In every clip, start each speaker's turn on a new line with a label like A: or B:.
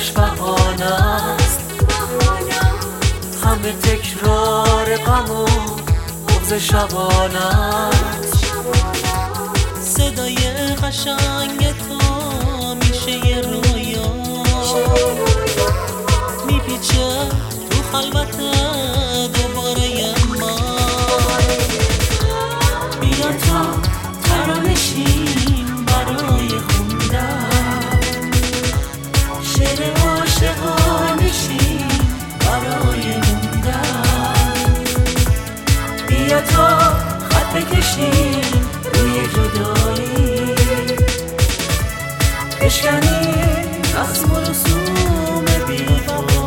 A: همش بهانه است، همه تکرار غم و بغض شبانه است.
B: صدای قشنگ تو میشه یه رویا، میپیچه تو خلوت دوباره من.
A: بیا تا ترانشیم برای خوندن، شعر عاشقانشیم برای موندن. بیا تا خط بکشیم روی جدایی، بشکنیم رسم و رسوم بی‌وفایی.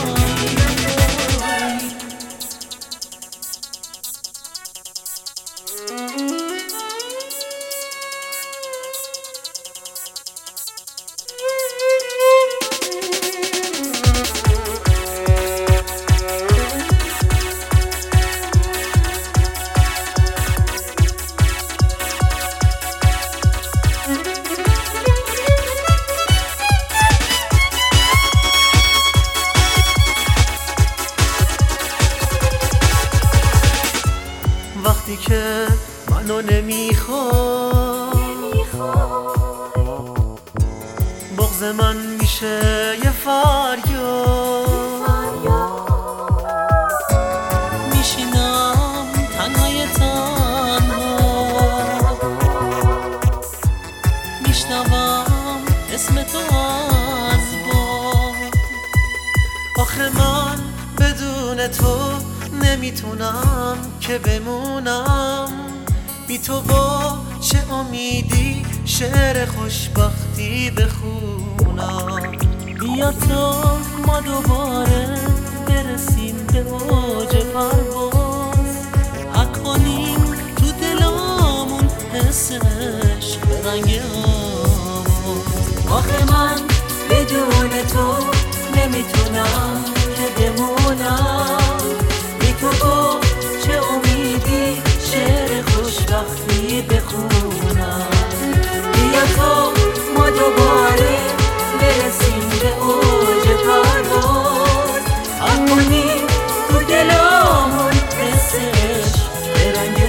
A: وقتی که منو نمیخوای، بغض من میشه یه فریاد.
B: میشینم تنهای تنها، میشنوم اسم تو از باد.
A: آخه من بدون تو نمیتونم که بمونم، بی تو با چه امیدی شعر خوشبختی بخونم.
B: بیا تا ما دوباره برسیم به اوج پرواز، حک کنیم تو دلامون حس عشق به رنگ آواز.
A: آخه من بدون تو نمیتونم که بمونم، بی تو با چه امیدی شعر خوشبختی بخونم. بیا تا ما دوباره برسیم به اوج پرواز، حک کنیم تو دلامون حس عشق به رنگ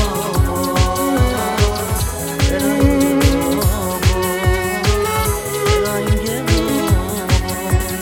A: آواز، به رنگ آواز، به رنگ آواز.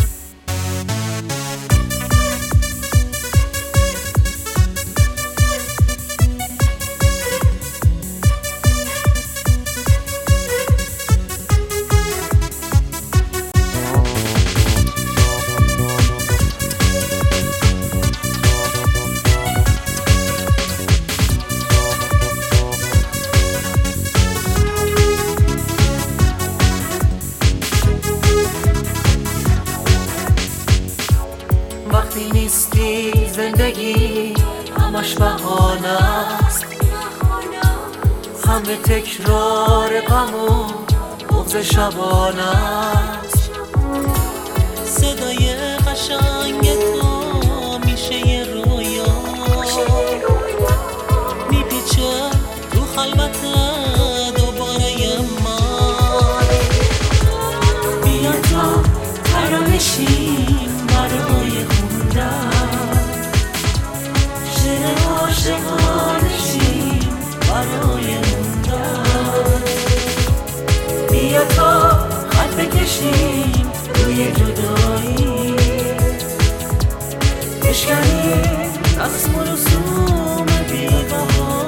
A: وقتی نیستی زندگی همش بهانه است، همه تکرار غم و بغض شبانه است.
B: صدای قشنگ تو میشه یه رویا، میپیچه تو خلوت دوباره من.
A: بیا تا ترانشیم برای خوندن، شعر عاشقانشیم برای موندن. بیا تا خط بکشیم روی جدایی، بشکنیم رسم و رسوم بی‌وفایی.